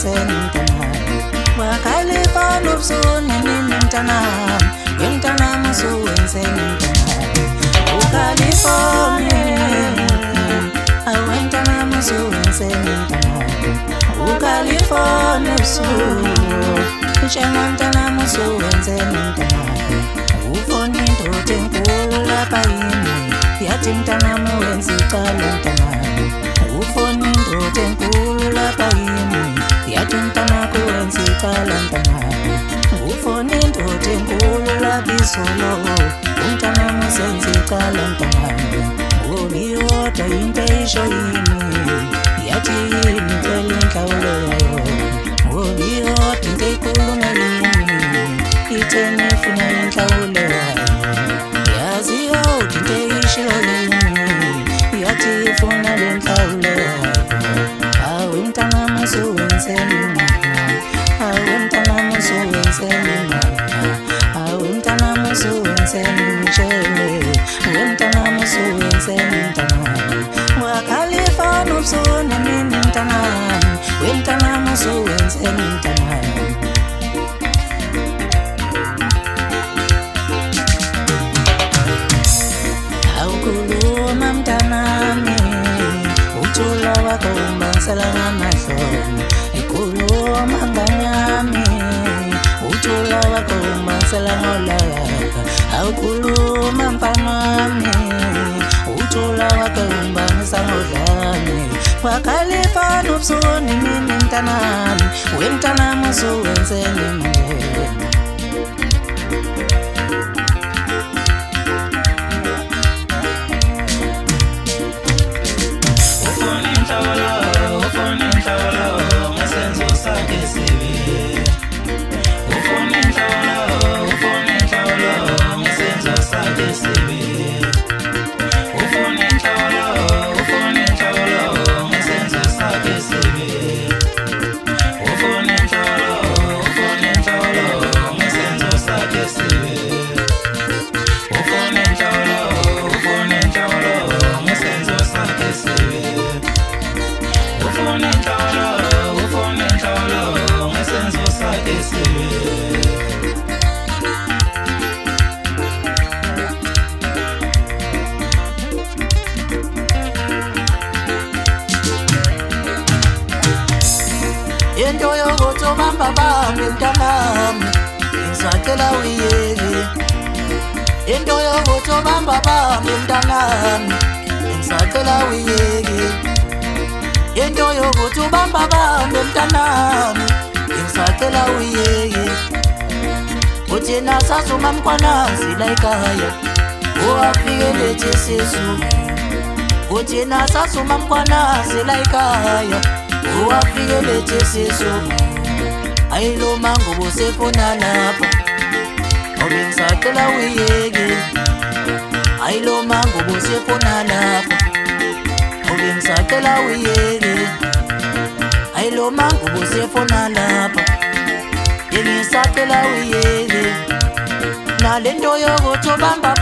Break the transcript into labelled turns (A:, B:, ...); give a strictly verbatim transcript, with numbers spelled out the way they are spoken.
A: wenzeni mntanami Wakhalifa nobusoni nini mntanami Wemntanami usuwenzeni mntanami uKhalifa awemntanami usuwenzeni mntanami uKhalifa nobusuku Njengomntanami usuwenzeni mntanami ufona indoda enkulu lapha yini yathi mntanami wenza icala mntanami ufona indoda enkulu lapha yini yathi mntanakho wenza icala mntanami ufona indoda enkulu lapha izolo umntanami usenza icala mntanami ubiyoda into eyisho yini yathi yini icela inhlawulo yayo ubiyoda into eyikhuluma yini itheni ifuna inhlawulo yayo yazi yodwa into eyishilo yini yathi ifuna le nhlawulo yayo awe mntanami usuwenzeni awe mntanami usuwenzeni awe mntanami usuwenzeni mtshele awe mntanami usuwenzeni mntanami waKhalifa nobusoni nini mntanami wemntanami usuwenzeni mntanami awukhuluma mntanami uthula wakho ungibangisela ngamahloni ikhuluma nganyami uthula wakho ungibangisela ngolaka awukhuluma mfanami uthula wakho ungibangisa ngodlame waKhalifa nobusoni nini mntanami wemntanami usuwenzeni mntanami Into yokuthi ubamba bambi mntanami ngizakela uyeke Into yokuthi ubamba bambi mntanami ngizakela uyeke Into yokuthi ubamba bambi mntanami ngizakela uyeke Uthi nasazuma mkwananzi la ekhaya uwafike lethi sisu Uthi nasazuma mkwananzi la ekhaya uwafike lethi sisu ayilo mango bosefona lapha obe ngisacela uyeke ayilo mango bosefona lapha obe ngisacela uyeke ayilo mango bosefona lapha yengisacela uyeke nalento yokuthi ubamba